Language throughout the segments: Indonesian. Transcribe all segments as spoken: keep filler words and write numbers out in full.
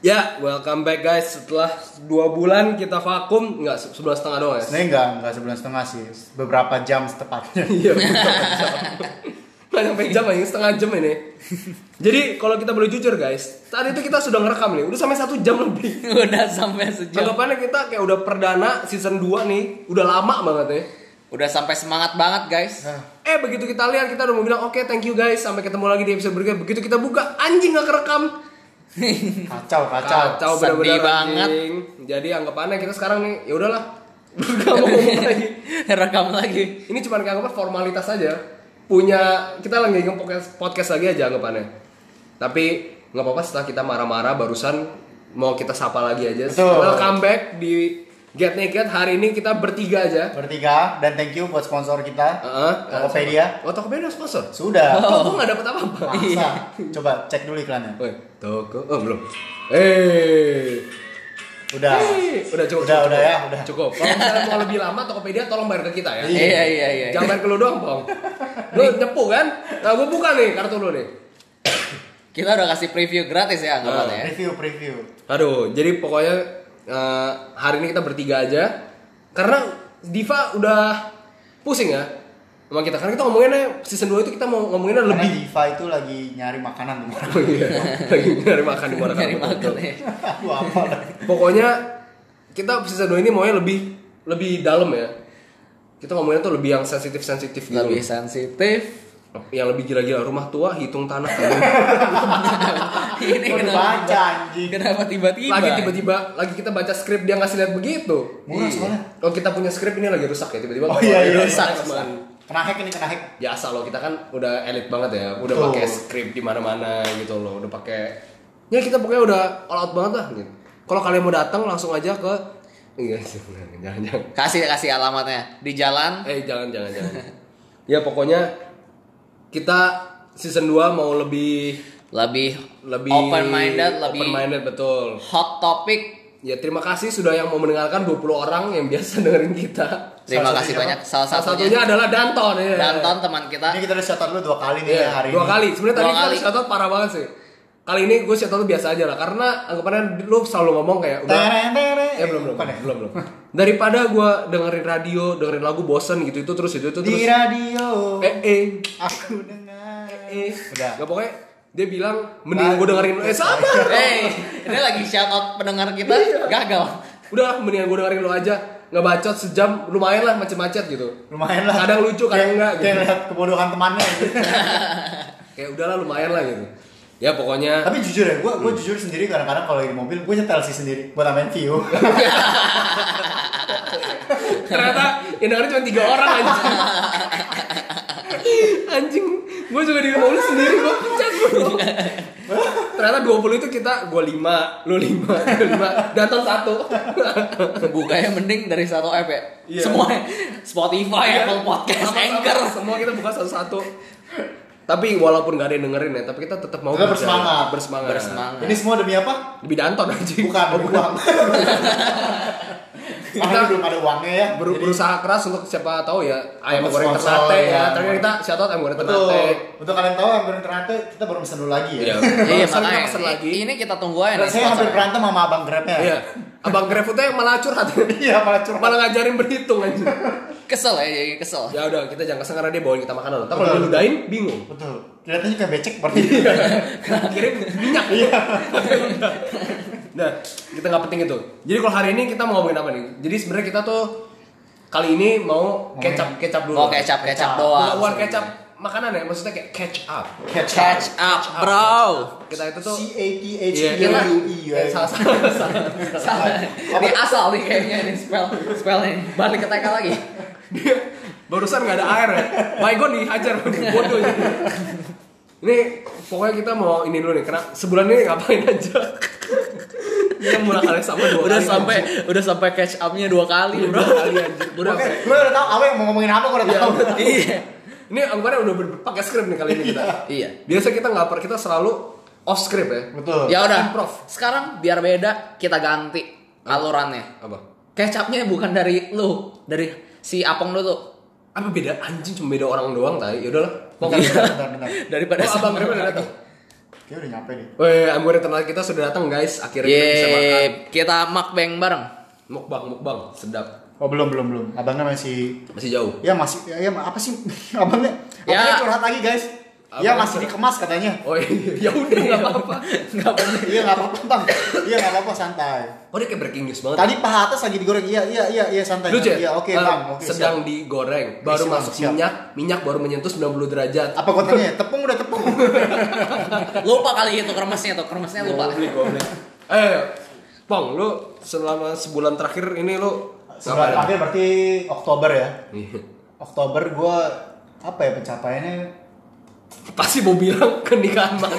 Ya, welcome back guys. Setelah dua bulan kita vakum, nggak sebulan setengah doang ya? Sebenarnya nggak, nggak sebulan setengah sih, beberapa jam setepatnya. Iya, beberapa jam. Nggak sampai jam aja, setengah jam ini. Jadi kalau kita boleh jujur guys, saat itu kita sudah ngerekam nih, udah sampai satu jam lebih. Udah sampai sejam. Anggapannya kita kayak udah perdana season dua nih, udah lama banget ya. Udah sampai semangat banget guys. Eh begitu kita lihat, kita udah mau bilang oke okay, thank you guys, sampai ketemu lagi di episode berikutnya. Begitu kita buka, anjing nggak kerekam. Kacau, kacau. Kacau bener-bener banget. Jadi anggapannya kita sekarang nih, ya udahlah, nggak mau ngomong lagi, rekam lagi. Ini cuma kayak apa formalitas aja. Punya kita lagi nge podcast, podcast lagi aja anggapannya. Tapi nggak apa-apa setelah kita marah-marah barusan mau kita sapa lagi aja. Betul. Welcome back di Get Naked. Hari ini kita bertiga aja. Bertiga, dan thank you buat sponsor kita, Uh-huh. Tokopedia. Oh, Tokopedia sponsor? Sudah. Oh, gue gak dapet apa-apa. Masa? Coba cek dulu iklannya. Woi, Toko, oh belum. Eh, Udah. hey. udah cukup. Udah, cukup. udah ya, udah. Cukup. Kalau misalnya mau lebih lama, Tokopedia tolong bayar ke kita ya. Iya iya iya. Jangan bayar ke lu doang, Pong. Lu nyepu kan? Nah, gue buka nih kartu lu nih. Kita udah kasih preview gratis ya anggapannya ya. Review, preview. Aduh, jadi pokoknya uh, hari ini kita bertiga aja. Karena Diva udah pusing ya sama kita. Karena kita ngomonginnya season dua itu kita mau ngomonginnya Karena lebih. Diva itu lagi nyari makanan di mana. Oh iya, lagi nyari makan di mana. Nyari makan ya. Aduh, apa dah. Pokoknya kita season dua ini maunya lebih lebih dalam ya. Kita ngomongin tuh lebih yang sensitif-sensitif gitu. Lebih sensitif. Yang lebih gila-gila, rumah tua hitung tanah. Ini Udah kenapa? baca anjing. Kenapa tiba-tiba? Lagi tiba-tiba lagi kita baca skrip dia ngasih lihat begitu. Murah soalnya. Oh, kita punya skrip ini lagi rusak ya tiba-tiba. Oh iya, iya, rusak. iya. Cuman. Kena hack ini, kena hack. Biasa loh, kita kan udah elit banget ya. Udah Betul. pakai skrip di mana-mana gitu loh. Udah pakai. Ya kita pokoknya udah all out banget lah gitu. Kalau kalian mau datang langsung aja ke enggak sih, jangan jangan. Kasih kasih alamatnya di jalan. Eh jangan jangan jangan. Ya pokoknya kita season dua mau lebih Lebih lebih open minded, lebih open minded betul. hot topic. Ya terima kasih sudah yang mau mendengarkan dua puluh orang yang biasa dengerin kita. Terima Salah kasih satunya banyak. Salah Salah satunya, satunya adalah Danton ya. Danton teman kita. Ini kita udah shout out dulu dua kali nih Iya, ya hari dua ini. kali. Sebenarnya Dua tadi kali. kita shout out parah banget sih. Kali ini gue shout out biasa aja lah karena anggapannya lu selalu ngomong kayak udah Tere, tere. eh belum belum Bukan ya? belum belum. Daripada gue dengerin radio, dengerin lagu bosen gitu itu terus itu itu terus. Di radio. Eh eh Aku dengar. eh. Udah. Gak pokoknya dia bilang mending gue dengerin eh sama. Eh, ini lagi shout out pendengar kita gagal. Udah mendingan gue dengerin lo aja. Ngebacot sejam lumayan lah macet-macet gitu. Lumayan lah. Kadang lucu, kadang Kayak- enggak gitu. Kayak lihat kebodohan temannya gitu. Kayak udahlah lumayan lah gitu. Ya pokoknya Tapi jujur ya, gue gue jujur sendiri kadang-kadang kalau di mobil gue nyetel sih sendiri buat tambahin view. ternyata yang dengerin cuma tiga orang anjing. Anjing, gue juga di mobil sendiri gue pencet bro. Ternyata dua puluh itu kita gue lima, lu lima, lu lima, datang satu. Bukanya mending dari satu app ya. Iya. Semua Spotify, Iya. Apple Podcast, Sama-sama, Anchor. semua kita buka satu-satu. Tapi walaupun gak ada yang dengerin ya, tapi kita tetap mau Tetap berjalan. bersemangat. bersemangat. Bersemangat. Ini semua demi apa? Lebih Danton anjing. Bukan demi uang. Karena belum ada uangnya ya. Ber- Jadi- berusaha keras untuk siapa tahu ya ayam Untuk goreng sponsor, Ternate ya. ya. Terakhir kita shout out ayam goreng Betul. Ternate. Untuk kalian tahu yang goreng Ternate kita baru pesen dulu lagi ya. Iya. Iya, Sekarang kita makanya pesen i- lagi. ini kita tunggu aja nih. Saya hampir sponsor. berantem sama abang Grabnya. Iya. Abang GrabFood yang malah curhat. Iya, malah curhat. Malah ngajarin berhitung anjing. Kesel ya, jadi kesel. Ya udah kita jangan kesel karena dia bawain kita makanan. Tapi kalau Betul. diludahin bingung. Betul. Kelihatannya kayak becek berarti. Kirim minyak. Iya. Nah, kita nggak penting itu. Jadi kalau hari ini kita mau ngomongin apa nih? Jadi sebenarnya kita tuh kali ini mau kecap kecap dulu. Mau kecap kecap Kecap. doang. Bukan kecap makanan ya, maksudnya kayak catch up. Catch up, bro. Kita itu tuh C A T H Iya, E kita U E ya. eh, salah salah salah. Salah. Ini asal nih kayaknya ini spell spellnya. Balik ke T K lagi. Dia barusan nggak ada air ya. Baygon dihajar bodoh ini. Ini pokoknya kita mau ini dulu nih karena sebulan ini ngapain aja. Kita mulai kali sama dua Udah kali, sampai anjing. udah sampai catch up-nya dua kali, bro. Dua kali anjing. Udah. Oke, gue udah tahu Awe mau ngomongin apa, gue udah tahu. Iya. Ini anggapannya udah ber- pakai skrip nih kali ini kita. Iya. Biasa kita nggak per kita selalu off script ya. Betul. Ya udah. Improv. Sekarang biar beda kita ganti alurannya. Apa? Kecapnya bukan dari lu, dari si Apong lu tuh. Apa beda anjing cuma beda orang doang tadi. Ya udahlah. Bentar, bentar, bentar. Daripada Oh, abang sama- Grab udah datang. Kayaknya udah nyampe deh. Weh, hamburger terkenal kita sudah datang guys. Akhirnya kita bisa makan. Yeay, kita mukbang bareng. Mukbang, mukbang, sedap. Oh belum belum belum. Abangnya masih. Masih jauh. Ya masih. Ya, ya apa sih abangnya? Ya. Abangnya curhat lagi guys. Ya Abang masih dikemas katanya. Oh iya, ya udah nggak apa-apa. Enggak bener. Iya nggak apa-apa bang. Iya nggak apa-apa santai. Oh dia kayak breaking news banget. Tadi paha atas lagi digoreng. Iya iya iya iya santai. Lucu ya? Iya oke Eh, bang. Oke sedang siap. digoreng, baru Siap, masuk siap. minyak, minyak baru menyentuh sembilan puluh derajat. Apa kontennya? Tepung udah tepung. Lupa kali itu kermesnya tuh, kermesnya lupa. Goblok, goblok. Eh, Pong, lu selama sebulan terakhir ini lu Sebulan terakhir berarti Oktober ya. Iya. Oktober gua apa ya pencapaiannya? Pasti mau bilang ke nikahan mantan.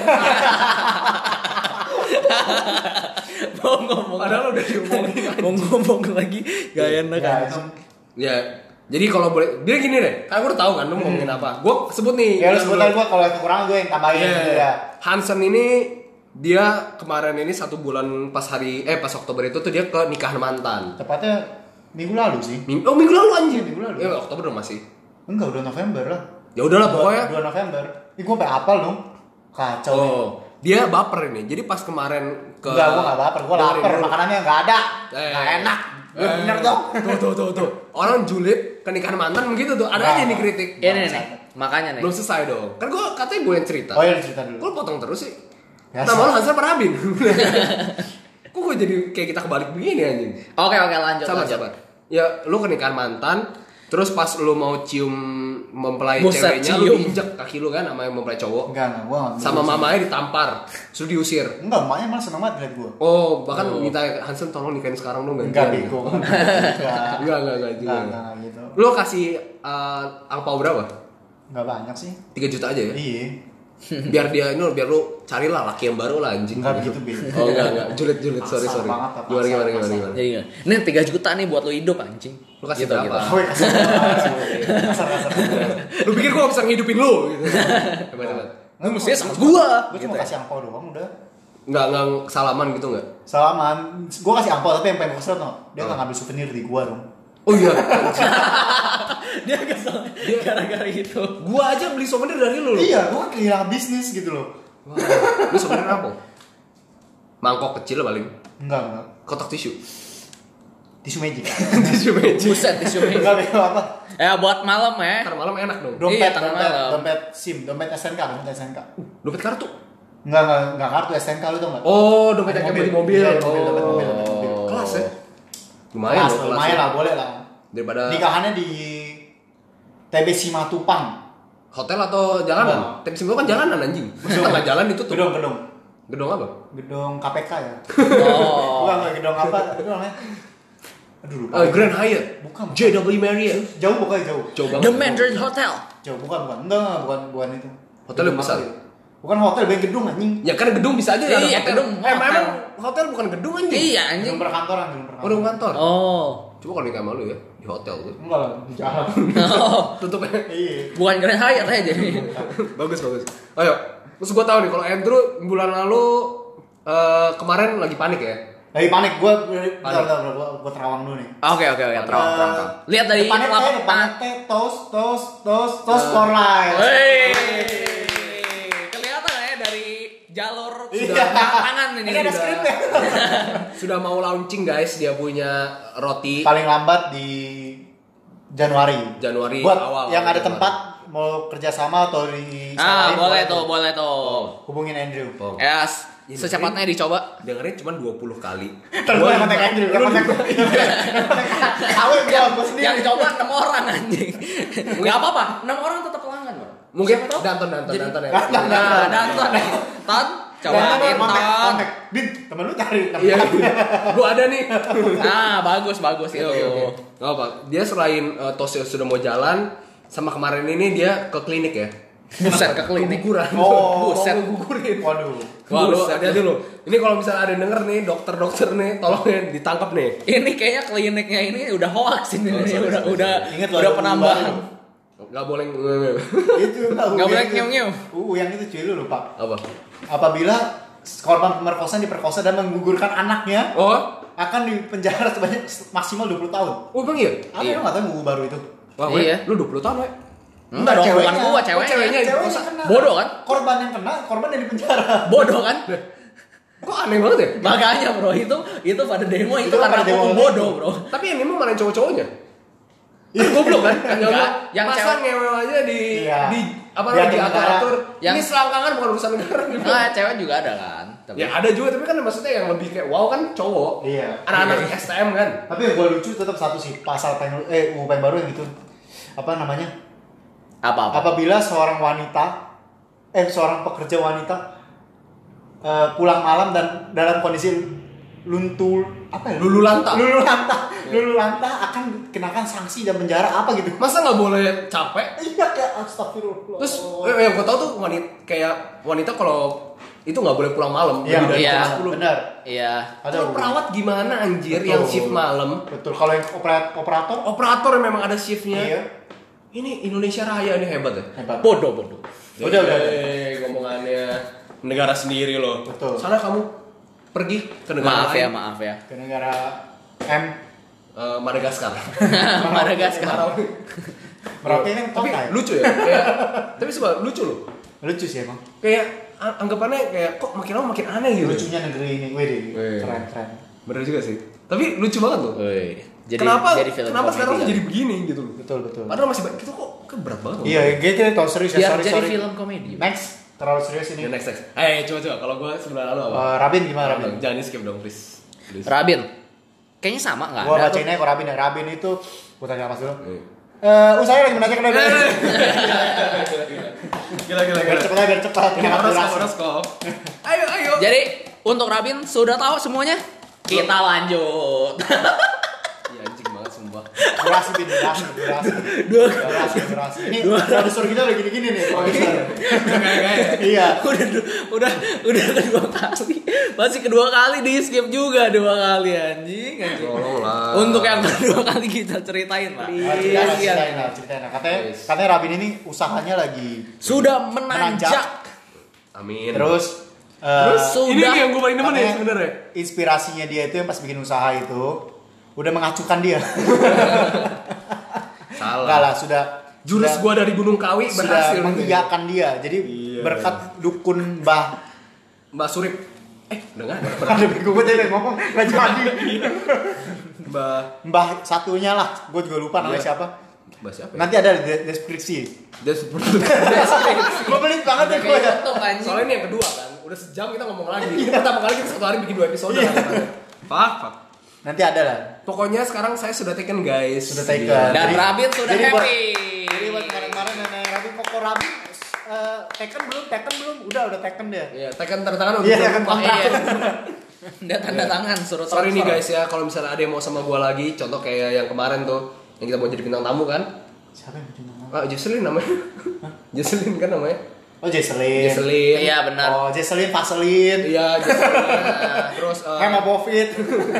Mau ngomong. Padahal udah diomongin. Mau ngomong lagi gak enak Ya, kan. itu. Ya, jadi kalau boleh, dia gini deh, kan gue udah tahu kan lu ngomongin apa. Gue sebut nih. Ya lu yang sebutan lu- gua kalau yang kekurangan gua yang tambahin Iya. gitu ya. Hansen ini dia kemarin ini satu bulan pas hari eh pas Oktober itu tuh dia ke nikahan mantan. Tepatnya minggu lalu sih. Ming- oh minggu lalu anjir. Minggu lalu. Ya Oktober dong masih. Enggak, udah November lah. Ya udahlah pokoknya. dua November. Ini gua sampai apal dong. Kacau. nih. Oh, dia baper ini. Jadi pas kemarin ke Enggak, gua enggak baper. Gua Dengerin lapar, dulu. makanannya enggak ada. Eh. Enggak enak. Eh, Bener dong. Tuh tuh tuh tuh. Orang julid ke nikahan mantan begitu tuh. Ada Nah. aja nih kritik. Ini nih, nih, makanya nih. Belum selesai dong. Kan gua katanya gue yang cerita. Oh iya cerita dulu. Kok lu potong terus sih? Biasa. Nama lu Hansel Parabin. Kok gue jadi kayak kita kebalik begini anjing? Oke oke lanjut Sabar lanjut. sabar. Ya lu ke nikahan mantan, terus pas lu mau cium mempelai Buset, ceweknya lu cium. diinjek kaki lu kan sama yang mempelai cowok. Enggak, enggak. Gua enggak. Sama mamanya ditampar, suruh diusir. Enggak, emaknya malah seneng banget liat gua. Oh, bahkan minta Hansen tolong nikahin sekarang dong Enggak gantian. bego. Enggak. Enggak, enggak, enggak juga. Enggak, enggak gitu. Lu kasih uh, angpau berapa? Enggak banyak sih. tiga juta aja ya? Iya. Biar dia ini biar lu carilah laki yang baru lah anjing. Enggak begitu, bego. Oh enggak enggak, julid-julid, sorry Asal sorry. banget, apa, Gimana asal, gimana gimana asal. gimana. Jadi ini tiga juta nih buat lu hidup anjing. Lu kasih berapa? Oh, iya, kasar banget. Kasar, kasar. Lu pikir gua bisa ngidupin lu gitu. Hebat hebat. Lu mestinya sama gua. Gua cuma kasih angpau doang udah. Enggak enggak salaman gitu enggak? Salaman. Gua kasih angpau tapi yang pengen gua kesel no. Dia Oh. enggak ngambil souvenir di gua dong. Oh iya. Dia kesel gara-gara itu. Gua aja beli souvenir dari lu. loh. Iya, gua kehilangan bisnis gitu loh. Wah, lu souvenir apa? Mangkok kecil paling. Enggak, enggak. Kotak tisu. Tisu magic. Tisu magic. Buset tisu ini. Enggak bego apa. Ya buat malam ya. Ntar malam enak dong. Dompet, Iya, tengah dompet, malam. dompet SIM, dompet S N K, dompet S N K. Dompet kartu. Enggak, enggak, enggak kartu S N K lu tau enggak? Oh, dompet yang Mobil. kayak beli mobil. Iya, mobil, dompet mobil, dompet mobil. Oh. Kelas ya. Lumayan Kelas, loh, kelas. lumayan ya. lah, boleh lah. Daripada Nikahannya di T B Simatupang. hotel atau jalanan? Enggak. Tapi sebelum kan jalanan anjing. Masa tengah jalan itu tuh. Gedung, gedung. Gedung apa? Gedung K P K ya. Oh. Bukan, enggak gedung apa? Itu namanya. Aduh, lupa. Eh, Grand Hyatt. Bukan. J W Marriott. Jauh pokoknya jauh. Jauh banget. The Mandarin Hotel. Jauh, bukan, bukan. Enggak, enggak, bukan, bukan itu. Hotel yang Gedung besar. apa ya? Bukan hotel, bukan gedung anjing. Ya kan gedung bisa aja ada Iya, hotel. gedung, Eh, hotel. emang hotel bukan gedung anjing. Iya anjing. Gedung perkantoran, gedung Oh, perkantoran. gedung kantor. Oh. Coba kalau nikah malu ya di hotel tuh. Enggak lah, di jalan. Oh. Tutupnya. Iya. Bukan Grand Hyatt aja jadi. Bagus bagus. Ayo, terus gue tahu nih kalau Andrew bulan lalu eh, kemarin lagi panik ya. Lagi panik, gua Panik. bentar, bentar, bentar, gua, gua terawang dulu nih. Oke oke oke, terang terang. terang. Lihat dari depannya telapak teh, depannya tangan. teh, tos, tos, tos, tos for life. Wey. Kelihatan ya dari jalur Iya. sudah tangan ini. Ini ada sudah. skripnya. Sudah mau launching guys, dia punya roti Paling lambat di Januari. Januari Buat awal. yang ada Januari. tempat mau kerjasama atau di Ah, samain, boleh tuh, boleh tuh. Hubungin Andrew. Oh. Yes, secepatnya dicoba. Dengerin cuma dua puluh kali. Terus gue yang kontak Andrew, yang kontak Tahu yang gue sendiri. Yang coba enam orang anjing. Enggak apa-apa, enam orang tetap pelanggan, Bro. Mungkin Siapa tahu? Danton Danton Jadi- Danton ya. Danton, Nah, Danton nih. Ton, cobain kontak, Ton. kontak. Bin, temen lu cari Iya. tempat. Gua ada nih. Nah, bagus bagus Oke itu. oke oke. Gak apa. Dia selain uh, Tosio sudah mau jalan, sama kemarin ini dia ke klinik ya. Buset ke klinik. Keguguran. Oh, Buset. Mau gugurin. Waduh. Wah, lu Buset. hati-hati lu. Ini kalau misalnya ada yang denger nih, dokter-dokter nih, tolong ya ditangkap nih. Ini kayaknya kliniknya ini udah hoax ini, Oh, ini sorry, udah sorry. udah Ingat loh, udah ada penambahan. Gak boleh. Itu enggak Nggak boleh nyium-nyium. Uh, yang itu cuy lu lupa. Apa? Apabila korban pemerkosaan diperkosa dan menggugurkan anaknya Oh, akan dipenjara sebanyak maksimal dua puluh tahun. oh emang iya? Apa lu enggak tahu buku baru itu? Wah, Iya. iya. Lu dua puluh tahun, ya? Enggak dong, bukan gua, Oh, ceweknya. ceweknya. Ceweknya kena. Bodoh kan? Korban yang kena, korban yang di penjara. Bodoh kan? Kok aneh banget ya? Makanya bro, itu itu pada demo itu, Itu kan karena pada demo aku itu. bodoh bro. Tapi yang ini mana cowok-cowoknya? Kan goblok kan? Yang Enggak, goblok. yang Masa cewek- ngewe aja di Iya. di apa Di namanya di negara. atur. Yang- Ini selangkangan bukan urusan negara. Nah, cewek juga ada kan. Tapi Ya ada juga tapi kan maksudnya yang lebih kayak wow kan cowok. Iya. Anak-anak S T M kan. Tapi yang gue lucu tetap satu sih, pasal pengen eh U U P yang baru yang gitu. Apa namanya? apa-apa. Apabila seorang wanita eh seorang pekerja wanita eh, pulang malam dan dalam kondisi luntur apa ya? Lulu lanta. Lulu lanta. Lulu lanta akan kenakan sanksi dan penjara apa gitu. Masa nggak boleh capek? Iya kayak astagfirullah. Terus eh, yang gue tau tuh wanita kayak wanita kalau itu nggak boleh pulang malam Iya, lebih dari iya. jam sepuluh. Benar. Iya. Ada Kalau perawat gimana anjir Betul. yang shift malam? Betul. Kalau yang operat- operator Operator yang memang ada shiftnya. iya. Ini Indonesia Raya ini hebat ya. Hebat. Bodoh, bodoh. Udah, udah. Eh, ngomongannya negara sendiri loh. Betul. Sana kamu pergi ke negara Maaf ya, lain. maaf ya. Ke negara M Eh, Madagaskar. Madagaskar. Merauke kan Tapi kota ya? lucu ya. Kayak, tapi sebab lucu loh. Lucu sih emang. Kayak a- anggapannya kayak kok makin lama makin aneh gitu. Lucunya negeri ini, wede. Wih. Keren, keren. Bener juga sih. Tapi lucu banget tuh. Woi. Jadi kenapa jadi film kenapa komedi sekarang kan? jadi begini gitu loh. Betul, betul. Padahal masih banyak itu kok kan berat banget. Iya, gitu kita tahu serius ya, Biar sorry, jadi sorry. film komedi. Next, terlalu serius ini. Ya, next next. Eh coba coba kalau gue sebelah lalu apa? Eh, Rabin gimana Rabin? Jangan di skip dong please. Please. Rabin. Kayaknya sama enggak Gua ada. tuh. bacainnya kok Rabin ya. Rabin itu gua tanya Mas dulu. Eh. Eh, usahanya lagi menanyakan Eh, udah. Gila gila Biar gila. cepat biar cepat. Ini Jangan horoskop durasi. horoskop. Ayo ayo. Jadi untuk Rabin sudah tahu semuanya? Kita lanjut. Iya anjing banget sumpah. Durasi bin, durasi, durasi. Durasi, durasi. Ini produser kita udah gini-gini nih, produser. Kayak Iya. udah udah udah kedua kali. Masih kedua kali di skip juga dua kali anjing anjing. tolong lah. Untuk yang kedua kali kita ceritain, Pak. Nah, ceritain lah, Kasihan. ceritain lah, ceritain lah. Katanya, Yes. katanya Rabin ini usahanya lagi Sudah menanjak. Menanjak. Amin. terus eh, Terus sudah- ini nih yang gue paling demen nih katanya sebenarnya. inspirasinya dia itu yang pas bikin usaha itu udah mengacukan dia. Salah. Enggak lah, sudah Jurus sudah- gua dari Gunung Kawi sudah berhasil. mengiyakan dia. Jadi Iya. berkat dukun Mbah Mbak Surip. Eh, udah enggak ada. ada bego gue tadi ngomong nggak jadi. Mbak Mbah satunya lah, gue juga lupa namanya Iya. siapa. Mbak siapa ya? Nanti ada di deskripsi. Dia seperti Gue pelit banget ya gue ya. Soalnya ini yang kedua kan, udah sejam kita ngomong lagi. Ini pertama kali kita satu hari bikin dua episode Iya. kan. Pak, pak. Nanti ada lah. Pokoknya sekarang saya sudah taken guys. Sudah taken. Iya. Dan Jadi- Rabin sudah jadi buat- happy. Jadi buat kemarin-kemarin nenek Rabin kok kok Rabin eh, taken belum? Taken belum? Udah udah taken dia. Iya, taken tanda tangan Iya, udah taken lupa. kontrak. Iya. Udah tanda tangan suruh Sorry nih transfer. guys ya, kalau misalnya ada yang mau sama gua lagi, contoh kayak yang kemarin tuh, yang kita mau jadi bintang tamu kan? Siapa yang bikin nama? Ah, Jocelyn namanya. Jocelyn kan namanya? Oh, Jesselyn. Jocelyn. Iya benar. Oh, Jesselyn, Vaseline. Iya, Jocelyn. Terus eh, Hemobovit.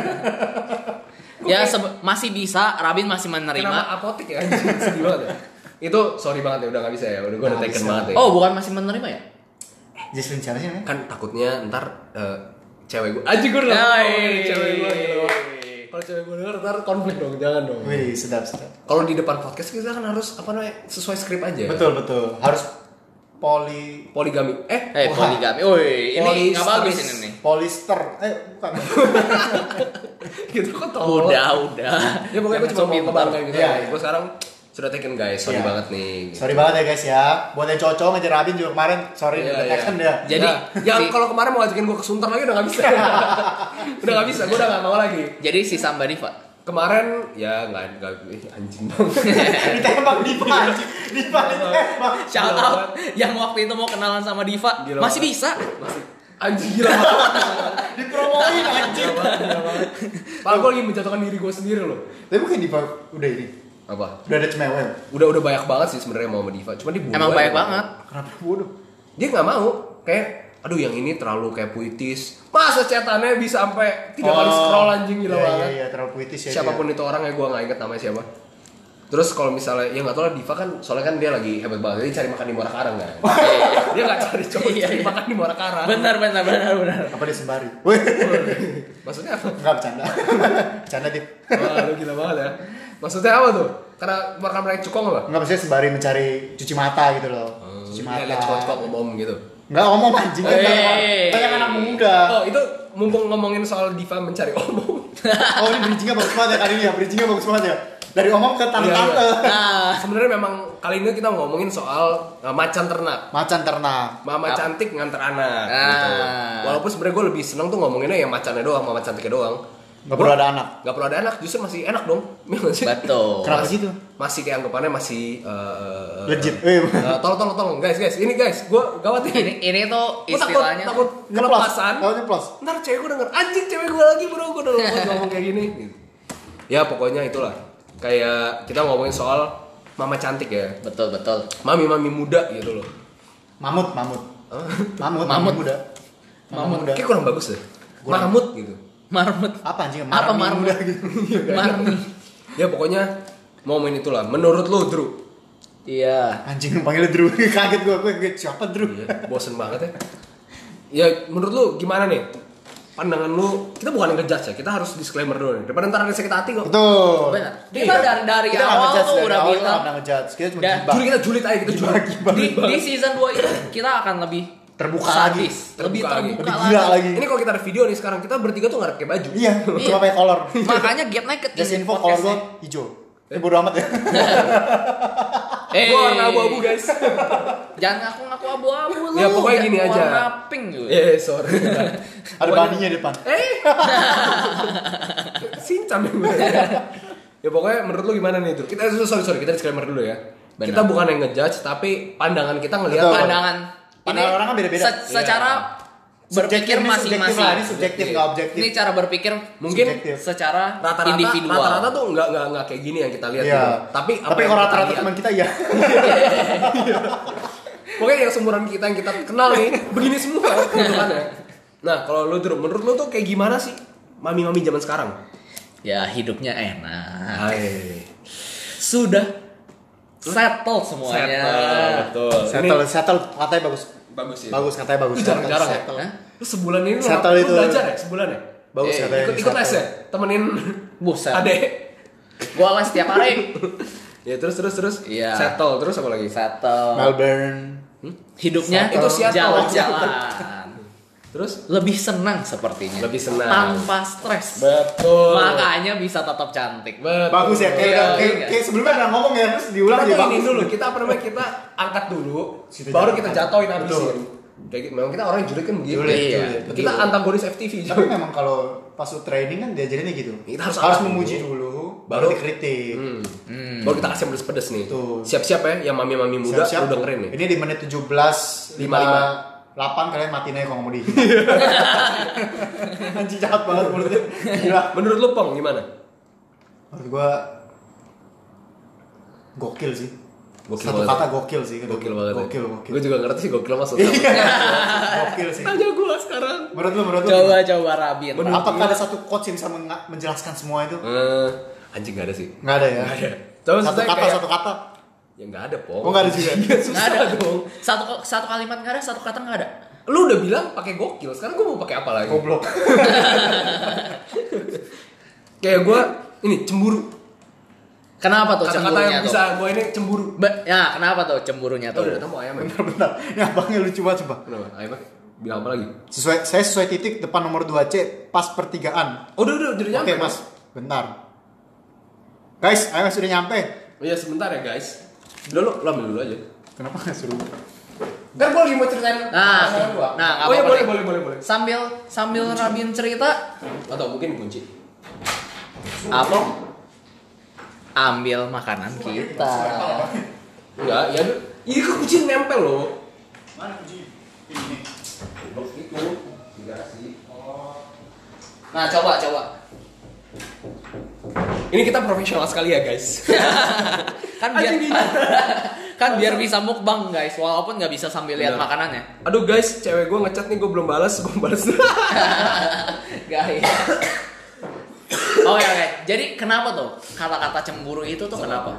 Ya sebe- masih bisa, Rabin masih kenapa menerima. apotik ya? Anjing, sedih banget ya. Itu sorry banget ya, udah gak bisa ya. Udah gua udah Nggak taken bisa. banget ya. Oh, bukan masih menerima ya? Jesselyn siapa sih namanya? Kan takutnya ntar eh, cewek gue anjing gue udah Yoi. ngomong nih, cewek gue gitu. Kalau cewek gue denger ntar konflik dong, jangan dong. Wih, sedap, sedap. Kalau di depan podcast kita kan harus apa namanya sesuai skrip aja. Betul, betul. Harus poli Poligami. Eh, Eh, Wah. poligami. Woi, ini Polis- nggak bagus ini nih. polister. Eh, bukan. gitu kok tau. Udah, udah. Ya pokoknya gue Jangan cuma so mau pintar. ngebanggain gitu. Iya, Ya, iya. gue sekarang sudah taken guys, sorry Iya. banget nih. Sorry banget ya guys ya. Buat yang cocok ngejar Rabin juga kemarin, sorry Iya, udah iya. taken dia. Jadi, Nah, yang si- kalau kemarin mau ngajakin gue ke Sunter lagi udah gak bisa. Udah gak bisa, gue udah gak mau lagi. Jadi si Samba Diva. Kemarin ya nggak nggak ih, anjing banget. Ditembak Diva anjing. Diva ditembak. Shout out yang waktu itu mau kenalan sama Diva. Gila Masih banget. bisa. Masih anjing gila banget. Dipromoin anjing. Gila banget, gila banget. Padahal gue lagi menjatuhkan diri gue sendiri loh. Tapi bukan Diva udah ini. Apa? Udah ada cemewel. Udah udah banyak banget sih sebenarnya mau sama Diva. Cuma dia Emang banyak banget. Kenapa bodoh? Dia nggak mau. Kayak aduh yang ini terlalu kayak puitis. Masa chatannya bisa sampai tiga kali scroll anjing gila iya, banget. Iya, iya, terlalu puitis ya. Siapapun itu orangnya gue nggak inget namanya siapa. Terus kalau misalnya ya nggak tahu lah Diva kan soalnya kan dia lagi hebat banget. Dia cari makan di Muara Karang kan. Dia nggak cari cowok Iya, cari iya. makan di Muara Karang. Benar, benar, benar, benar. Apa dia sembari? Wih. Maksudnya apa? Enggak bercanda. Bercanda Dip. Wah lu gila banget ya. Maksudnya apa tuh? karena merekam mereka cukong apa? Enggak, maksudnya sembari mencari cuci mata gitu loh. Cuci mata. Lihat cowok ngomong gitu. Enggak ngomong anjing kan Hey. banyak anak muda. Oh itu mumpung ngomongin soal Diva mencari omong. Oh ini bridging-nya bagus banget ya kali ini ya, bridging-nya bagus banget ya. Dari omong ke tante-tante. Iya, iya. Nah, Sebenarnya memang kali ini kita ngomongin soal uh, macan ternak. Macan ternak. Mama Ap- cantik nganter anak Ah. gitu. Walaupun sebenarnya gue lebih seneng tuh ngomonginnya ya macannya doang, mama cantiknya doang. Enggak perlu ada anak. Gak perlu ada anak, justru masih enak dong. Iya nggak sih? betul. Kenapa gitu? Masih kayak anggapannya masih uh, Legit. Eh. Uh, tolong tolong tolong guys guys, ini guys, gue gawat Ini ini. ini tuh Gue takut istilahnya takut kelepasan. Oh, nyeplos. Ntar cewek gue denger anjing cewek gue lagi bro, gue udah lepas ngomong kayak gini. Gitu. Ya pokoknya itulah. Kayak kita ngomongin soal mama cantik ya, betul betul. mami-mami muda gitu loh. Mamut, mamut. Oh. Mamut, Mamut. muda. Mamut muda. Kayak kurang bagus deh. Kurang. Mamut gitu. Marmut. Apa anjing? Apa Marmi marmut? muda gitu. Marmi. Ya pokoknya ngomongin itulah. Menurut lu Drew? Iya. Anjing panggilnya Drew. Kaget gua, gua kaget siapa Drew? Iya, bosen banget ya. Ya menurut lu gimana nih? Pandangan lu, kita bukan ngejudge ya, kita harus disclaimer dulu nih. Daripada ntar ada sakit hati kok. Betul. Benar. Iya. Kita dari dari Kita nggak awal ngejudge tuh dari udah awal, kita bilang nggak pernah ngejudge. Kita cuma Dan gibah. Juli kita julid aja, kita julid. di, di season dua itu kita akan lebih Terbuka sadis, lagi. lebih Terbuka lagi. terbuka Lebih gila lagi. Ini kalau kita ada video nih sekarang, kita bertiga tuh nggak pakai baju. Iya, cuma pakai kolor. Makanya Gap naik ke Just info kolor gua hijau. Ini bodo amat ya. Eh, Gua warna abu-abu guys. Jangan ngaku-ngaku abu-abu lu. Ya, pokoknya gini Jangan aja. Warna pink juga. Eh sorry. Ada baninya di depan. Eh. Sincam ya gue. Ya pokoknya menurut lu gimana nih Drew? Kita sorry sorry kita disclaimer dulu ya. Benar. Kita bukan yang ngejudge tapi pandangan kita ngelihat Betul. Pandangan Pandangan orang kan beda-beda. se- secara Subjektif, berpikir ini subjektif masing-masing. lah, ini subjektif nggak objektif. Ini cara berpikir mungkin Subjektif. secara rata-rata individual. rata-rata tuh nggak nggak nggak kayak gini yang kita lihat Iya. gitu. Tapi apa Tapi yang kalau kita rata-rata lihat- teman kita ya. Pokoknya yang seumuran kita yang kita kenal nih begini semua keuntungannya. Nah kalau lu Drew, menurut lu tuh kayak gimana sih mami-mami zaman sekarang? Ya hidupnya enak. Hai. Sudah settle semuanya. Settle, betul. Settle, settle katanya bagus. Bagus ya. Bagus katanya bagus. Itu jarang-jarang ya. Settle. Hah? Lu sebulan ini lu, Settle lu itu. belajar ya sebulan ya? Bagus Eh, katanya. Ikut ikut les ya? Temenin Buset. adek. Gua les tiap hari. Ya terus terus terus. Iya. Settle terus apa lagi? Settle. Melbourne. Hidupnya Itu Seattle. jalan-jalan. Terus Lebih senang sepertinya. lebih senang. Tanpa stres. Betul. Makanya bisa tetap cantik. Betul. Bagus ya, kayak, Iya, kayak, iya. kayak sebelumnya pernah ngomong ya, terus diulang Kita ya tuh bagus. ini dulu, kita apa namanya kita angkat dulu, Situ baru jangan kita angkat. jatoin Betul. habisin. Kayak gitu. Memang kita orang yang julid kan begitu. Julid, Iya. julid. Kita Betul. antagonis F T V. Tapi memang kalau pas lu training kan diajarinnya gitu. Kita harus harus angkat memuji dulu. dulu, Baru- baru dikritik. Hmm. Hmm. Baru kita kasih yang pedes-pedes nih. Tuh. Siap-siap ya, yang mami-mami muda Siap-siap. lu dengerin nih. Ini di menit tujuh belas lima puluh lima. delapan kalian matiin aja kalau mau di. Anjing jahat banget mulutnya. Gila. Menurut lu Pong gimana? Menurut gua gokil sih. Gokil Satu banget. kata gokil sih. Gokil banget. Gokil, gokil. Gue juga ngerti sih gokil maksudnya. Gokil sih. Tanya gue sekarang. Menurut lu, menurut lu. Coba coba Rabin. Menurut Apakah gua- ada satu coach yang bisa menga- menjelaskan semua itu? Eh, anjing gak ada sih. Nggak ada ya. Nggak ada. Coba Satu maksudnya kata, kayak- satu kata. Ya nggak ada Pong. Oh, nggak ada juga. Nggak ada dong. Satu satu kalimat nggak ada, satu kata nggak ada. Lu udah bilang pakai gokil, sekarang gue mau pakai apa lagi? Goblok. Kayak gue ini cemburu. Kenapa tuh Kata-kata cemburunya yang tuh? bisa gue ini cemburu. Ba- ya, kenapa tuh cemburunya Tuh tuh? udah mau ayam ya? Benar-benar. Ini abangnya lucu banget coba. Kenapa? Ayamnya bilang apa lagi? Sesuai saya sesuai titik depan nomor dua C pas pertigaan. Oh udah udah udah Oke, nyampe Mas. Bentar. Guys, ayo sudah nyampe. Oh iya sebentar ya guys. Udah lu, lu ambil dulu aja. Kenapa nggak suruh? Kan gue lagi mau ceritain Nah, masalah gua. nah, nggak oh iya apa-apa boleh deh. boleh boleh boleh. Sambil sambil Rabin cerita, Atau mungkin kunci. apa? Ambil makanan kita. Enggak, ya du- ini ke kucing nempel loh. Mana kunci? Ini. Itu. Enggak sih. Nah, coba coba. Ini kita profesional sekali ya guys. Kan biar Anjing, kan biar bisa mukbang guys, walaupun nggak bisa sambil lihat Benar. makanannya. Aduh guys, cewek gue ngechat nih gue belum balas, gue balas. Guys. Oke oke. Jadi kenapa tuh kata-kata cemburu itu tuh kenapa?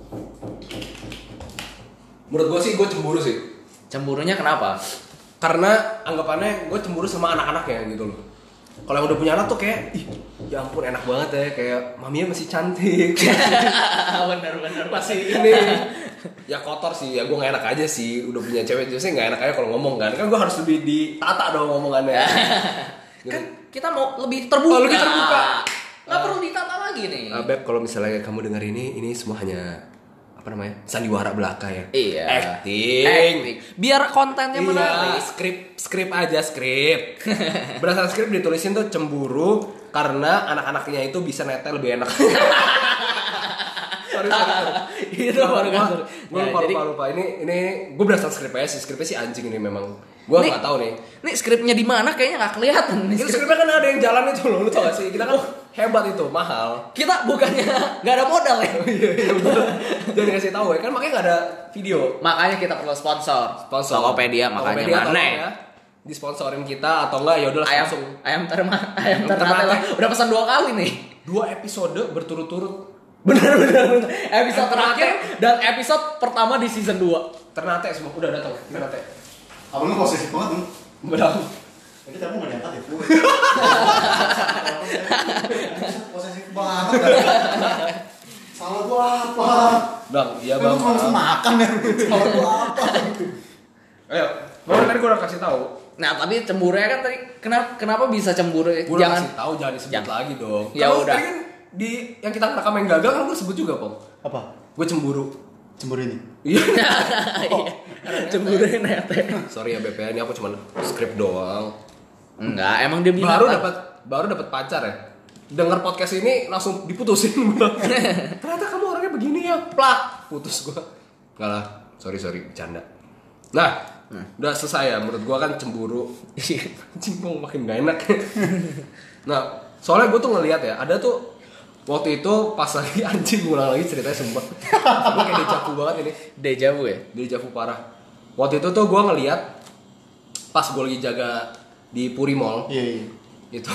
Menurut gue sih gue cemburu sih. Cemburunya kenapa? Karena anggapannya gue cemburu sama anak-anaknya gitu loh. Kalau yang udah punya anak tuh kayak, ih, ya ya ampun enak banget ya, kayak maminya masih cantik. Bener-bener Masih ini. Ya kotor sih, ya gue gak enak aja sih. Udah punya cewek, justru gak enak aja kalau ngomong kan. Kan gue harus lebih ditata dong ngomongannya. Gitu. Kan kita mau lebih terbuka. Oh, lebih terbuka. Nggak perlu ditata lagi nih. Uh, Beb, kalau misalnya kamu dengar ini, ini semua hanya apa namanya? Sandiwara belaka ya. Iya. Acting. Acting. Biar kontennya Iya, menarik. skrip skrip aja skrip. Berdasarkan skrip ditulisin tuh cemburu karena anak-anaknya itu bisa netel lebih enak. sorry, sorry, sorry. Itu baru kan. Gue lupa, lupa, lupa. Ini ini gue berdasarkan skrip aja sih. Skripnya sih anjing ini memang. Gue nggak tahu nih. Nih skripnya di mana kayaknya nggak kelihatan nih. Itu skripnya kan ada yang jalan itu loh, lu tau gak sih? Kita kan hebat itu, mahal. Kita bukannya nggak ada modal ya. Iya, iya betul. Jangan dikasih tahu ya, kan makanya nggak ada video. Makanya kita perlu sponsor. Sponsor. Tokopedia makanya Tokopedia mana? ya? Disponsorin kita atau enggak ya udah Ayam langsung. ayam terma ayam Ayam ternate ternate. lah. Udah pesan dua kali nih. Dua episode berturut-turut. Bener bener bener. Episode Ayam terakhir ternate. dan episode pertama di season dua. Ternate semua udah datang. Ternate. Abang lu posesif banget dong. Berapa? Jadi kamu gak diangkat ya? Posesif banget. Salah gua apa? Bang, iya Kan bang. lu cuma langsung makan ya. Salah gua apa? Ayo, Bang tadi gue udah kasih tahu. Nah, tapi cemburunya kan tadi kenapa kenapa bisa cemburu? Gue udah Jangan kasih tahu, jangan disebut Jangan. lagi dong. Ya Kalau udah. tadi kan di yang kita rekam yang gagal kan gue sebut juga, Pong. Apa? Gue cemburu. Cemburu ini. Iya. Iya. Cemburunya nete. Sorry ya B P, ini aku cuma skrip doang. Enggak, emang dia bilang Baru kan. dapat baru dapat pacar ya. Dengar podcast ini langsung diputusin gua. Ternyata kamu orangnya begini ya, plak. Putus gua. Enggak lah, sorry sorry bercanda. Nah, hmm. udah selesai ya. Menurut gua kan cemburu. Anjing kok makin gak enak. Nah, soalnya gua tuh ngelihat ya, ada tuh waktu itu pas lagi anjing ngulang lagi ceritanya sumpah. Gua kayak dejavu banget ini. Dejavu ya? Dejavu parah. Waktu itu tuh gua ngelihat pas gua lagi jaga di Puri Mall. Iya, iya. Itu.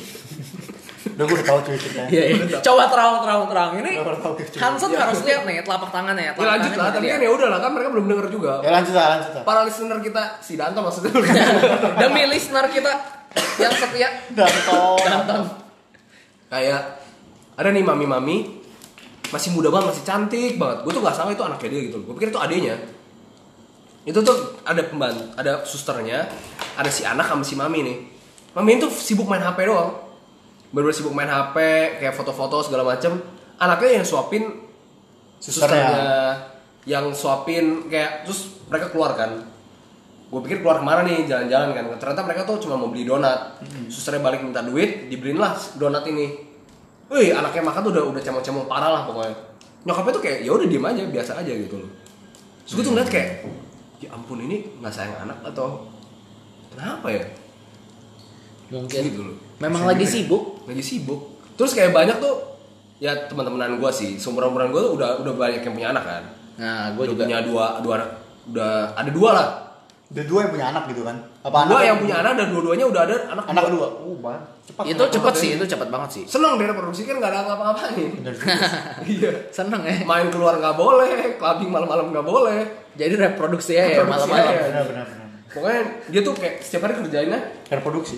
Udah gue udah tahu cuy ceritanya. Iya, iya. Coba terang terang terang ini. Udah tahu cuy. Hansen Ya. harus lihat nih telapak tangannya ya. Ya lanjut lah, tapi kan ya udah lah kan mereka belum denger juga. Ya lanjut lah, lanjut lah. Para listener kita si Danto maksudnya. Demi listener kita yang setia. Danton. Danton. Kayak ada nih mami-mami masih muda banget, masih cantik banget. Gue tuh nggak sangka itu anaknya dia gitu. Gue pikir itu adenya. Itu tuh ada pembantu, ada susternya, ada si anak sama si mami nih. Mami itu sibuk main H P doang. Bener-bener sibuk main H P, kayak foto-foto segala macem. Anaknya yang suapin susternya, yang suapin kayak terus mereka keluar kan. Gue pikir keluar kemana nih, jalan-jalan kan. Ternyata mereka tuh cuma mau beli donat. Susternya balik minta duit, dibeliin lah donat ini. Wih, anaknya makan tuh udah udah cemong-cemong parah lah pokoknya. Nyokapnya tuh kayak ya udah diem aja, biasa aja gitu loh. Terus gue tuh ngeliat kayak ya ampun ini nggak sayang anak atau kenapa ya? Mungkin Gitu loh. memang Bisa lagi juga ya. sibuk. Lagi sibuk. Terus kayak banyak tuh ya teman-temanan gue sih, seumuran-umuran gue tuh udah udah banyak yang punya anak kan. Nah, gue Udah juga punya dua dua anak, udah ada dua lah. Udah dua yang punya anak gitu kan? Apa Dua anak yang punya anak dan dua-duanya udah ada anak. Anak kedua. Uh, banget. Cepat. itu cepet sih, itu cepet banget sih. Seneng deh produksi kan nggak ada ngapa-ngapain. Bener juga. Iya. Seneng ya. Main keluar nggak boleh, clubbing malam-malam nggak boleh. Jadi reproduksinya ya Reproduksi malam-malam. ya. Benar, benar, benar. Pokoknya dia tuh kayak setiap hari kerjainnya Reproduksi.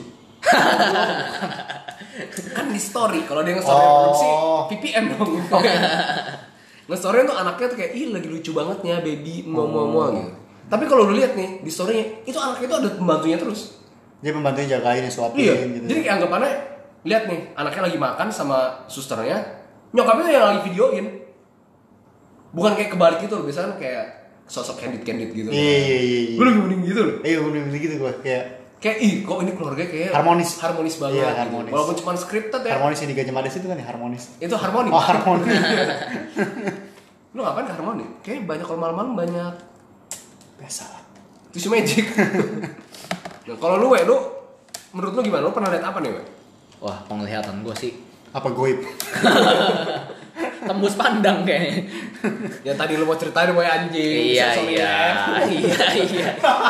kan di story. Kalau dia nge-story Oh. reproduksi V P N dong. Nge-story tuh anaknya tuh kayak ih lagi lucu bangetnya baby mau mau mau gitu. Tapi kalau lu lihat nih di story-nya itu anaknya tuh ada pembantunya terus. Dia pembantunya jagain, suapin Iya. gitu. Jadi kayak anggapannya lihat nih anaknya lagi makan sama susternya, nyokapnya tuh yang lagi videoin. Bukan kayak kebalik gitu loh, biasanya kayak sosok candid-candid gitu. Iya, iya, iya, iya. Gue lagi mending gitu loh. Iya, bener-bener gitu gue. Kayak Kayak ih kok ini keluarga kayak Harmonis. harmonis banget. Iya, gitu. harmonis. Walaupun cuma scripted ya. harmonis yang di Gajah Mada itu kan ya, harmonis. Itu harmoni. Oh, harmonis. Lu ngapain ke harmoni? Kayak banyak kalau malam-malam banyak Biasa lah. tisu magic. Nah, kalau lu we, lu menurut lu gimana? Lu pernah lihat apa nih, we? Wah, penglihatan gue sih Apa goib? tembus pandang kayaknya. Yang tadi lu mau ceritain boy anjing. Iya, Sensor iya, F. iya, iya.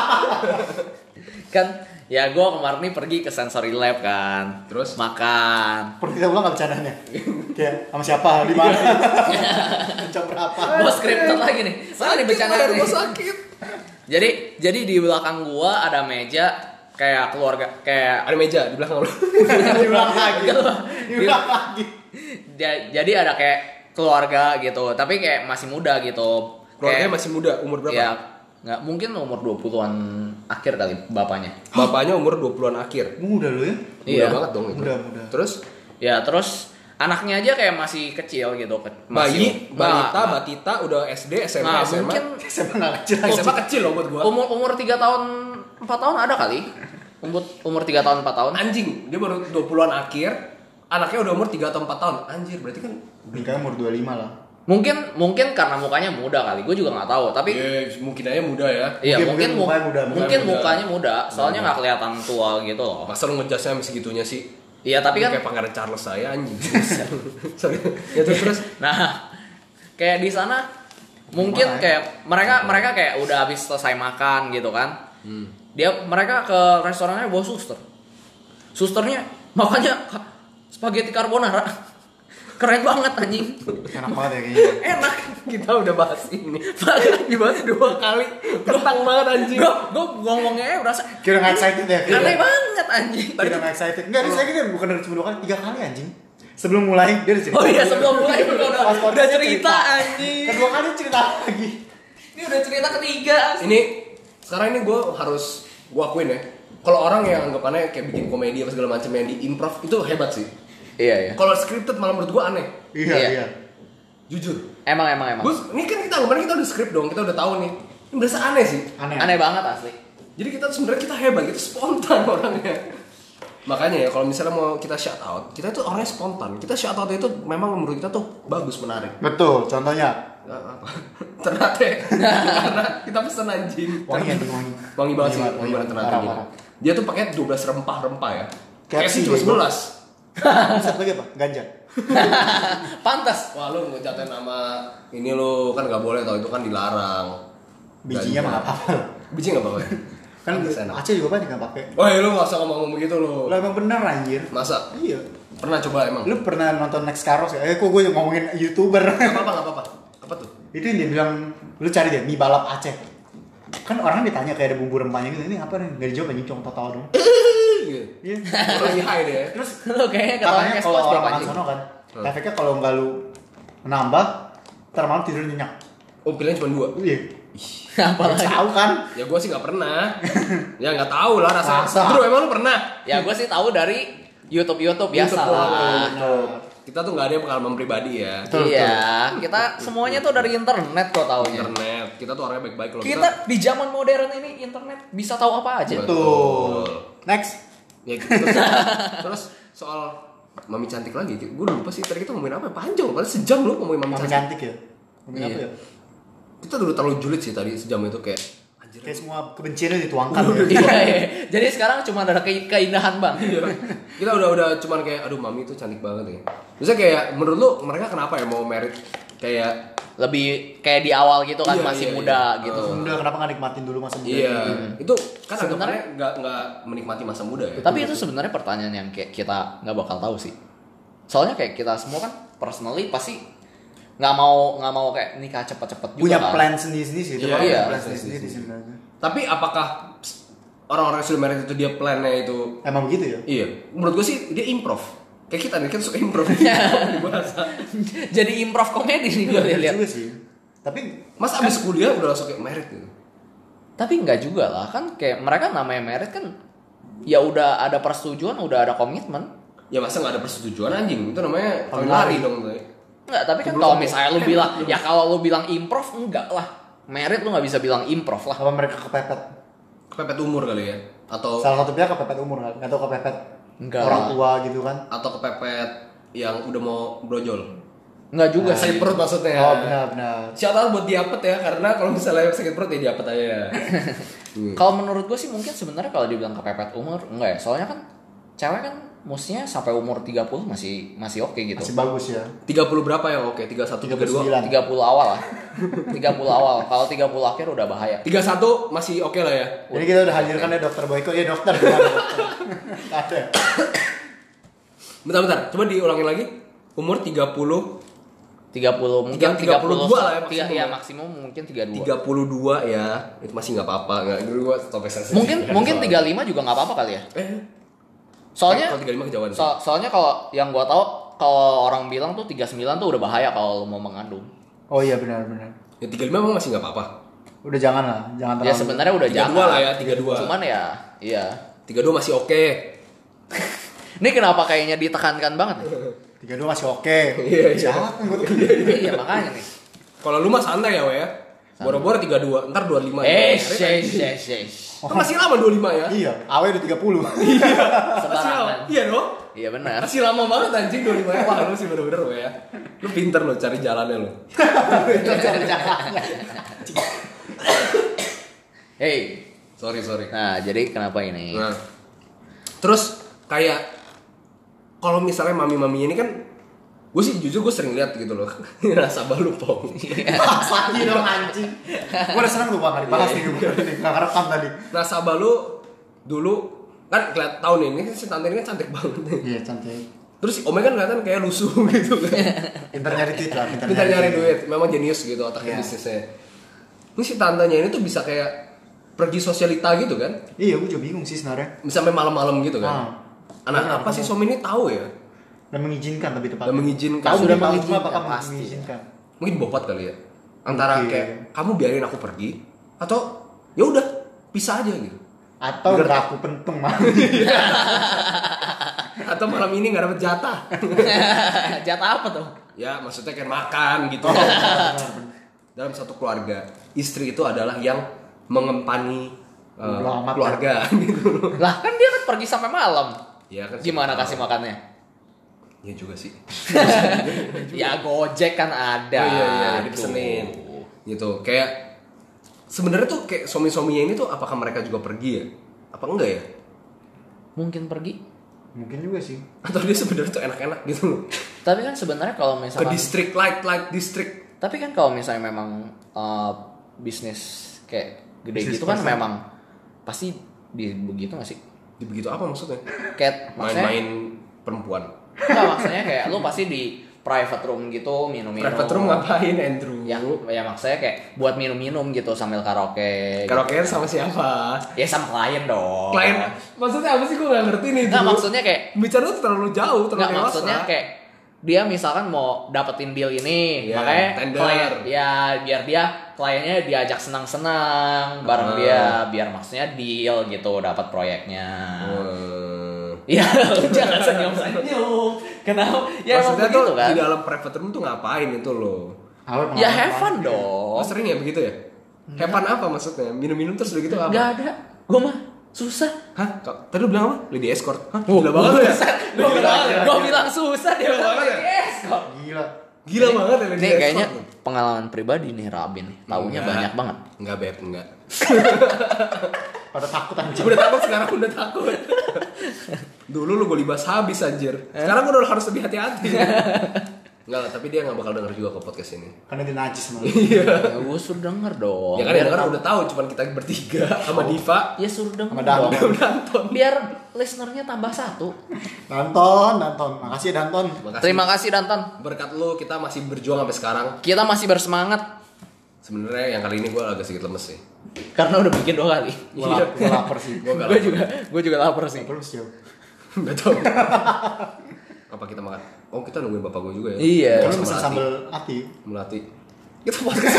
Kan ya gue kemarin nih pergi ke sensory lab kan. Terus? Makan. Perlu kita ulang nggak bercandanya? Kayak sama siapa? Di mana? Jam berapa? Gue scripted lagi nih. Soalnya bercanda Sakit, nih. gua sakit. Jadi jadi di belakang gua ada meja kayak keluarga kayak Ada meja di belakang lu. Di belakang lagi. Di Diulang lagi. Ja- jadi ada kayak keluarga gitu, tapi kayak masih muda gitu. Keluarganya Kayak- masih muda, umur berapa? Ya, nggak mungkin umur dua puluhan akhir kali bapaknya. Bapaknya umur dua puluhan akhir. Muda lu ya? Muda Iya. banget dong itu. Muda, muda. Terus Ya, terus anaknya aja kayak masih kecil gitu. ke- bayi, masih- balita, Nah, batita udah S D, S M A, Nah, S M A. mungkin S M A nggak kecil S M A aja. kecil loh buat gua. umur umur tiga tahun, empat tahun ada kali. Umur umur tiga tahun, empat tahun. Anjing, dia baru dua puluhan akhir, anaknya udah umur tiga atau empat tahun. Anjir, berarti kan Nikahnya umur dua puluh lima lah. Mungkin mungkin karena mukanya muda kali. Gue juga nggak tahu, tapi ya, mungkin aja muda ya. iya Mungkin- mungkin mungkin mu- mukanya muda, mungkin mukanya muda. mukanya muda, soalnya Muda. nggak kelihatan tua gitu loh. Masa lu ngejasnya sampai segitunya sih? Iya, tapi Lu kan kayak pangeran Charles saya anjing. Sorry. Ya terus terus. nah, kayak di sana mungkin Gimana ya? kayak mereka mereka kayak udah habis selesai makan gitu kan. Hmm. Dia mereka ke restorannya bawa suster. Susternya makanya ka- spaghetti carbonara. Keren banget anjing. Enak banget ya kayaknya. Enak. Kita udah bahas ini. Dibahas dua kali. Kentang banget anjing. Gue gue ngomongnya berasa Kira nggak excited ya? Kira aneh banget anjing. Kira nggak excited. Nggak, dia excited bukan dari cuma dua kali, tiga kali anjing. Sebelum mulai dia udah cerita. Oh iya, sebelum mulai udah, udah, Pas udah podcast cerita cerita. anjing. Kedua kali cerita lagi. Ini udah cerita ketiga. Ini sekarang ini gue harus gue akuin ya. Kalau orang yang anggapannya kayak bikin komedi apa segala macam yang di improv itu hebat sih. Iya iya. Kalau scripted malah menurut gue aneh. Iya, Iya. iya. Jujur. Emang emang emang. Gue ini kan kita anggapannya kita udah script dong, kita udah tahu nih. Ini berasa aneh sih. Aneh. Aneh banget asli. Jadi kita tuh sebenarnya kita hebat, kita spontan orangnya. Makanya ya kalau misalnya mau kita shout out, kita tuh orangnya spontan. Kita shout out itu memang menurut kita tuh bagus, menarik. Betul, contohnya. Ternate. Karena kita pesen anjing. Wangi anjing, wangi. Wangi banget sih, Wangi wangi banget Ternate Parah, gini. parah. Dia tuh pakai dua belas rempah-rempah ya. K F C K F C cuma bego. sebelas. Satu lagi apa? Ganja. Pantas. Wah lu ngejatuhin nama ini lu kan nggak boleh tau, itu kan dilarang. Bijinya mah nggak apa-apa. Biji nggak apa-apa ya? Kan Pantes enak. Aceh juga banyak nggak pakai. Wah lu nggak usah ngomong begitu lu. Lah emang bener anjir. Masa? Iya. Pernah coba emang? Lu pernah nonton Next Caros ya? Eh kok gue ngomongin YouTuber. Gak apa-apa, gak apa-apa. Apa tuh? Itu yang dia bilang, lu cari deh mie balap Aceh. Kan orang ditanya kayak ada bumbu rempahnya gitu, ini apa nih? Gak dijawab anjing, cuma tahu dong. Gitu. Iya. Lagi high deh ya. Terus Lu kayaknya katanya ketawanya kalau SpongeBob orang makan anjing. sono kan, Hmm. efeknya kalau nggak lu menambah, ntar malam tidur nyenyak. Oh pilihan cuma dua? Iya. Apalagi. Tahu kan? Ya gue sih gak pernah. Ya gak tahu lah rasanya. Rasa. Bro emang lu pernah? Ya gue sih tahu dari YouTube YouTube biasa YouTube, lah. YouTube. Kita tuh gak ada pengalaman pribadi ya. Betul, Iya, kita semuanya tuh dari internet kok taunya. Internet. Kita tuh orangnya baik-baik kalau Kita di zaman modern ini internet bisa tahu apa aja. Betul. Next. Ya gitu. Terus, terus soal mami cantik lagi. Gue lupa sih tadi kita ngomongin apa. Panjang loh. Padahal sejam loh ngomongin mami Mami cantik. cantik ya. Mami Iya. apa ya? Kita udah terlalu julid sih tadi sejam itu kayak. Anjir. Kayak semua kebenciannya dituangkan. ya. Iya, iya. Jadi sekarang cuma ada ke- keindahan bang. Iya. Kita udah udah cuman kayak aduh mami tuh cantik banget ya. Terus kayak menurut lu mereka kenapa ya mau merit kayak Lebih kayak di awal gitu kan Iya, masih iya, muda iya. gitu. Masa muda, kenapa nggak nikmatin dulu masa muda? iya, itu kan Sebenarnya- anggapannya nggak nggak menikmati masa muda ya. Tapi itu sebenarnya pertanyaan yang kayak kita nggak bakal tahu sih. Soalnya kayak kita semua kan personally pasti nggak mau nggak mau kayak nikah cepet-cepet juga. Punya kan. plan sendiri-sendiri sih. Itu Iya, orang iya. punya plan Sendiri-sendiri. sendiri-sendiri sebenarnya. Tapi apakah orang-orang yang sudah merit itu dia plannya itu Emang begitu ya? iya? Menurut gue sih dia improv. Kayak kita nih kan suka improv di bahasa. Jadi improv komedi nih gue Iya lihat. juga sih. Tapi Mas abis kuliah udah langsung kayak merit gitu. Tapi nggak juga lah kan kayak mereka namanya merit kan ya udah ada persetujuan udah ada komitmen. Ya masa nggak ada persetujuan anjing? Itu namanya Kawin kawin lari lari. dong. Tuh. Enggak, tapi kan Belum kalau ada. misalnya lu Eh, bilang belum. ya kalau lu bilang improv enggak lah. Merit lu nggak bisa bilang improv lah. apa mereka kepepet? Kepepet umur kali ya? Atau Salah satu pihak kepepet umur kan? Atau kepepet Enggak orang lah. tua gitu kan? atau kepepet yang udah mau brojol? Enggak juga Sakit sih. perut maksudnya. Oh benar-benar. Shout out buat diapet ya, karena kalau misalnya sakit perut ya diapet aja ya. Hmm. Kalau menurut gue sih mungkin sebenarnya kalau dibilang kepepet umur enggak ya. Soalnya kan cewek kan mestinya sampai umur tiga puluh masih masih oke gitu. Masih bagus ya. tiga puluh berapa ya? Oke, tiga puluh satu, tiga puluh dua. tiga puluh awal lah. tiga puluh awal. Kalau tiga puluh akhir udah bahaya. tiga puluh satu masih oke lah ya. Jadi kita udah hadirkan ya dokter Boyko. Ya dokter. Gimana dokter? Nggak ada. Bentar-bentar, coba diulangin lagi. Umur tiga puluh, tiga puluh mungkin tiga puluh dua lah ya tiga, maksimum. ya maksimum mungkin tiga puluh dua. tiga puluh dua ya. Itu masih nggak apa-apa. Nggak, dulu gua topik sensitif. Mungkin kan mungkin soal- tiga puluh lima juga nggak apa-apa kali ya. Eh, Soalnya kalau tiga puluh lima kejauhan. So, soalnya kalau yang gua tahu kalau orang bilang tuh tiga puluh sembilan tuh udah bahaya kalau lu mau mengandung. Oh iya benar-benar. Ya tiga puluh lima emang masih nggak apa-apa. Udah jangan lah, jangan terlalu. Ya sebenarnya udah tiga puluh dua jangan. lah ya, tiga puluh dua. Cuman ya, iya. tiga puluh dua masih oke. Ini kenapa kayaknya ditekankan banget nih? tiga puluh dua masih oke. Iya, iya. Jangan buat Iya makanya nih. Kalau lu mah santai ya, we ya. Boro-boro tiga puluh dua, ntar dua puluh lima. Eh, yes, yes, yes. Kan masih lama dua puluh lima ya? Iya, awe udah tiga puluh. Masih lama. Sembarangan. Iya dong? Iya benar. Masih lama banget anjing dua puluh lima ya. Wah, lu sih bener-bener we ya. Lu pinter lo cari jalannya lo. Hey. Sorry, sorry. Nah, jadi kenapa ini? Nah. Terus kayak kalau misalnya mami-mami ini kan gue sih jujur gue sering lihat gitu loh. Nasabah lu pong. Bahas lagi dong anjing. Gue udah seneng tuh Bang, nggak dibahas nih gue. Nggak ngerekam tadi. Nasabah lu dulu kan keliat tahun ini si tante ini kan cantik banget. Iya, cantik. Terus si Omnya kan kelihatan kayak lusuh gitu kan. Pintar nyari duit lah, pintar Pintar nyari duit, memang jenius gitu otaknya Iya. bisnisnya. Ini si tantenya ini tuh bisa kayak pergi sosialita gitu kan. Iya, gue juga bingung sih sebenarnya. Bisa sampai malam-malam gitu kan. Ah. Anak Benar, apa sih benar. suami ini tahu ya? Dan mengizinkan tapi tepatnya. Dan mengizinkan. Tahu Sudah dia tahu, mengizinkan, cuma apakah pasti. mengizinkan? Mungkin bobot kali ya. Antara Oke. kayak kamu biarin aku pergi atau ya udah pisah aja gitu. Atau Bener. udah aku pentung mah. Atau malam ini nggak dapet jatah. Jatah apa tuh? Ya maksudnya kayak makan gitu. Dalam satu keluarga, istri itu adalah yang mengempani uh, Bodo amat, keluarga gitu. Lah kan dia kan pergi sampai malam. Ya kan. Gimana kasih makannya? Ya juga sih. Ya Gojek kan ada. Oh iya iya, Tuh. dipesenin. Gitu. Kayak sebenarnya tuh kayak suami-suaminya ini tuh apakah mereka juga pergi ya? Apa enggak ya? Mungkin pergi. Mungkin juga sih. Atau dia sebenarnya tuh enak-enak gitu loh. Tapi kan sebenarnya kalau Ke misalkan distrik light light distrik. Tapi kan kalau misalnya memang uh, bisnis kayak gede Bisnis gitu kan person. memang pasti di begitu nggak sih? Di begitu apa maksudnya? Kayak maksudnya Main-main perempuan. nggak maksudnya kayak lu pasti di private room gitu minum-minum. Private room ngapain Andrew? Ya, ya maksudnya kayak buat minum-minum gitu sambil karaoke. Karaokean sama siapa? Ya sama klien dong. Klien. Maksudnya apa sih gue gak ngerti nih. Nggak Drew. maksudnya kayak Bicara tuh terlalu jauh, terlalu nggak dewasa. maksudnya kayak dia misalkan mau dapetin deal ini, Iya, makanya tender. klien ya biar dia kliennya diajak senang-senang bareng Ah. dia, biar maksudnya deal gitu dapat proyeknya. Hmm. Iya, jangan senyum-senyum. Kenapa? Ya emang Maksudnya begitu tuh kan? di dalam private room tuh ngapain itu loh? Awe Ya pengalaman have fun banget. dong. Oh, sering ya begitu ya? Hepan apa maksudnya? Minum-minum terus udah gitu apa? Gak ada. Gue mah susah. Hah? Kok- Tadi lu bilang apa? Lady escort? Hah? Gila banget lu ya? Gue Gila bilang, banget. gue bilang susah dia Gila bilang banget ya? yes kok. Gila. Gila banget ya Lady Ini escort. kayaknya pengalaman pribadi nih Rabin. Taunya Enggak. banyak banget. Enggak, Beb, enggak. Pada takut anjing. Udah takut sekarang udah takut. Dulu lu gue libas habis anjir. Sekarang gue udah harus lebih hati-hati. Enggak lah, tapi dia gak bakal denger juga ke podcast ini. Karena dia najis malah. Iya. Ya, gue suruh denger dong. Ya kan Biar yang denger tahu. udah tahu cuman kita bertiga sama Diva. Ya suruh denger Sama Danton. dong. Danton. Biar listenernya tambah satu. Danton, Danton. Makasih ya Danton. Makasih. Terima kasih Danton. Berkat lu kita masih berjuang sampai sekarang. Kita masih bersemangat. Sebenarnya yang kali ini gue agak sedikit lemes sih. Karena udah bikin dua kali. Gue lap- gua lapar sih. Gue gak Gue juga, gue juga lapar sih. Terus ya. Gak tau. Apa kita makan? Oh kita nungguin bapak gue juga ya. Iya. Oh, Kalau sama mesen Melati. sambal hati. Melati. Kita podcast.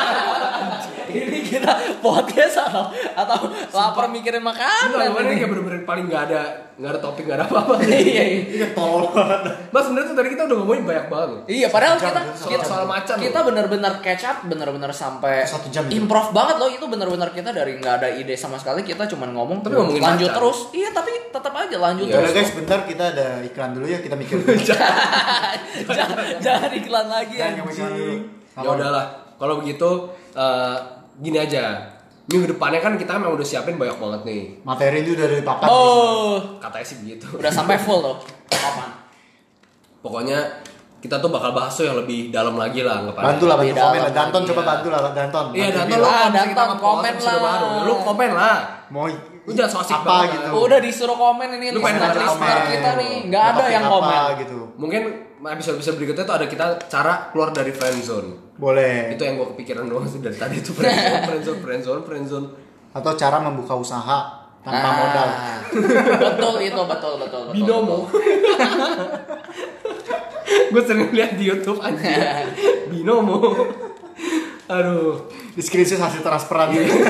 Ini kita podcast atau atau lapar mikirin Enggak, makanan. gimana ini kayak bener-bener paling gak ada gak ada topik, gak ada apa-apa. Iya, iya. Ini kan tolol banget. Mas sebenarnya tuh tadi kita udah ngomongin banyak banget loh. Iya, padahal Satu jam, kita satu kita jam. Soal macan kita loh. benar-benar catch up, benar-benar sampai Satu jam gitu. improv banget loh. Itu benar-benar kita dari nggak ada ide sama sekali, kita cuman ngomong Tapi ngomongin lanjut macan. terus. Iya, tapi tetap aja lanjut Ya Udah terus. guys, bentar kita ada iklan dulu ya, kita mikir. jangan, jangan iklan lagi Jangan ngomong iklan dulu. Ya udahlah. Kalau begitu eh, gini aja. Minggu depannya kan kita memang udah siapin banyak banget nih. Materi itu udah dari papan. Oh, Katanya sih begitu. udah sampai full tuh. Papan. Pokoknya kita tuh bakal bahas tuh yang lebih dalam lagi lah anggapannya. Bantu lah, bantu Lebih komen dalam lah. Danton lagi, coba ya. bantu lah, Danton. Iya, Bantu Danton bilang. lo Ah, kalau misalnya Danton, kita nge-post komen episode lah. baru, lu komen lah. Mau Lu jangan so asik apa banget. gitu. Udah disuruh komen ini Lu pengen listener ngajak listener komen. kita nih, nggak Mau ada topik yang apa komen. gitu. Mungkin episode-episode berikutnya tuh ada kita cara keluar dari friendzone. Boleh. Itu yang gue kepikiran doang sih dari tadi tuh friendzone, friendzone, friendzone, friendzone. Atau cara membuka usaha. tanpa Ah, modal. Betul itu, betul betul betul. Binomo. Gue sering lihat di YouTube anjing. Binomo. Aduh. Di screenshot hasil transferan.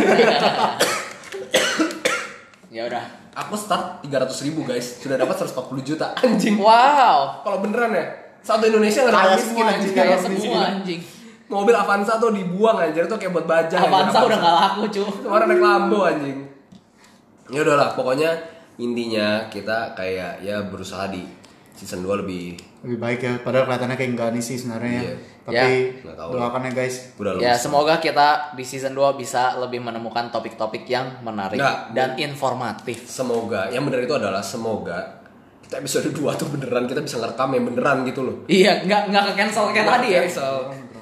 Ya udah. Aku start tiga ratus ribu guys, sudah dapat seratus empat puluh juta anjing. Wow. Kalau beneran ya, satu Indonesia nggak ada Kaya orang miskin semua, anjing. kaya Kayak orang semua anjing. Mobil Avanza tuh dibuang anjir tuh kayak buat baja. Avanza udah nggak laku cu. Orang naik Lambo anjing. Ya udahlah, pokoknya intinya kita kayak ya berusaha di season dua lebih Lebih baik ya, padahal kelihatannya kayak enggak nih sih sebenarnya ya. Iya. Tapi Ya, nggak tahu doakan ya guys. udah Ya lulus. semoga kita di season dua bisa lebih menemukan topik-topik yang menarik Nggak. dan informatif. Semoga yang benar itu adalah semoga kita episode dua tuh beneran kita bisa ngerekam yang beneran gitu loh. Iya, nggak nggak ke cancel kayak tadi ya. Cancel.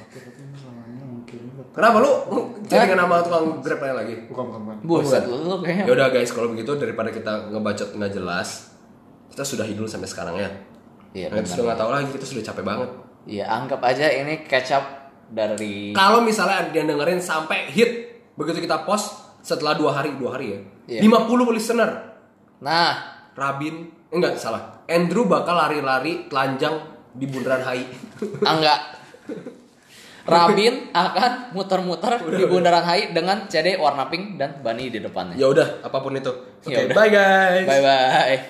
Kenapa lu cari nama tukang Grab lain lagi? Bukan bukan bukan. Buset lu, lu kayaknya. Ya udah guys, kalau begitu daripada kita ngebacot nggak jelas, kita sudahi dulu sampai sekarang ya. Iya, Nah, kita benar. sudah nggak tahu lagi, kita sudah capek banget. Iya, anggap aja ini catch up dari Kalau misalnya ada yang dengerin sampai hit, begitu kita post setelah dua hari, dua hari ya, Iya. lima puluh listener, Nah, Rabin, eh, enggak salah, Andrew bakal lari-lari telanjang di bundaran H I. ah, enggak. Rabin akan muter-muter di bundaran H I dengan C D warna pink dan Bani di depannya. Ya udah, apapun itu. Oke, Ya udah. bye guys. Bye bye.